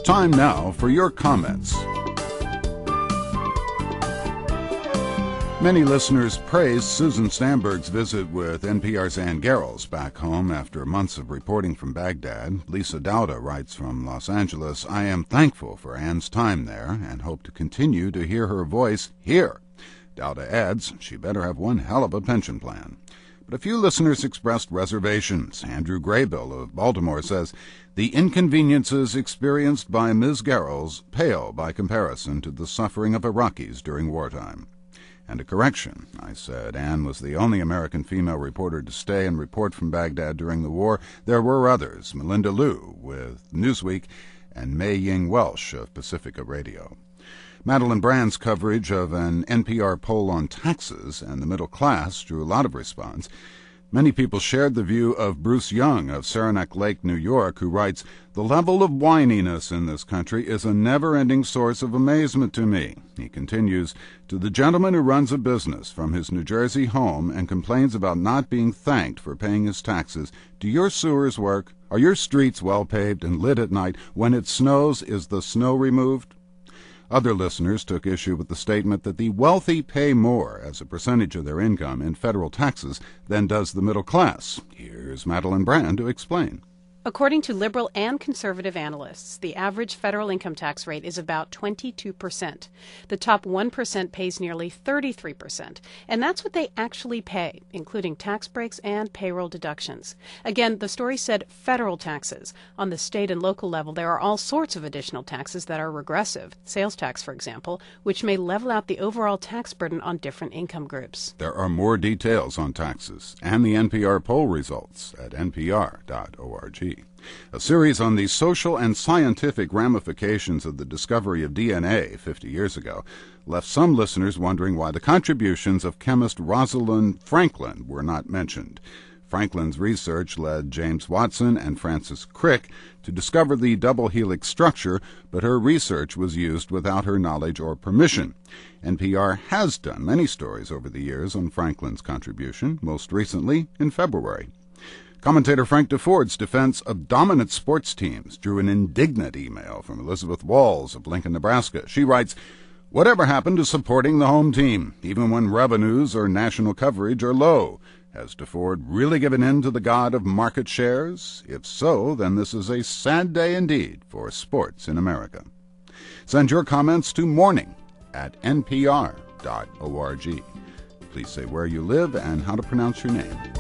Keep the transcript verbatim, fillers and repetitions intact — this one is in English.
Time now for your comments. Many listeners praise Susan Stamberg's visit with N P R's Ann Garrels back home after months of reporting from Baghdad. Lisa Dowda writes from Los Angeles, I am thankful for Ann's time there and hope to continue to hear her voice here. Dowda adds she better have one hell of a pension plan. But a few listeners expressed reservations. Andrew Graybill of Baltimore says, the inconveniences experienced by Miz Garrels pale by comparison to the suffering of Iraqis during wartime. And a correction. I said Ann was the only American female reporter to stay and report from Baghdad during the war. There were others, Melinda Liu with Newsweek and May Ying Welsh of Pacifica Radio. Madeline Brand's coverage of an N P R poll on taxes and the middle class drew a lot of response. Many people shared the view of Bruce Young of Saranac Lake, New York, who writes, the level of whininess in this country is a never-ending source of amazement to me. He continues, to the gentleman who runs a business from his New Jersey home and complains about not being thanked for paying his taxes, do your sewers work? Are your streets well paved and lit at night? When it snows, is the snow removed? Other listeners took issue with the statement that the wealthy pay more as a percentage of their income in federal taxes than does the middle class. Here's Madeline Brand to explain. According to liberal and conservative analysts, the average federal income tax rate is about twenty-two percent. The top one percent pays nearly thirty-three percent, and that's what they actually pay, including tax breaks and payroll deductions. Again, the story said federal taxes. On the state and local level, there are all sorts of additional taxes that are regressive, sales tax, for example, which may level out the overall tax burden on different income groups. There are more details on taxes and the N P R poll results at N P R dot org. A series on the social and scientific ramifications of the discovery of D N A fifty years ago left some listeners wondering why the contributions of chemist Rosalind Franklin were not mentioned. Franklin's research led James Watson and Francis Crick to discover the double helix structure, but her research was used without her knowledge or permission. N P R has done many stories over the years on Franklin's contribution, most recently in February. Commentator Frank DeFord's defense of dominant sports teams drew an indignant email from Elizabeth Walls of Lincoln, Nebraska. She writes, whatever happened to supporting the home team, even when revenues or national coverage are low? Has DeFord really given in to the god of market shares? If so, then this is a sad day indeed for sports in America. Send your comments to morning at N P R dot org. Please say where you live and how to pronounce your name.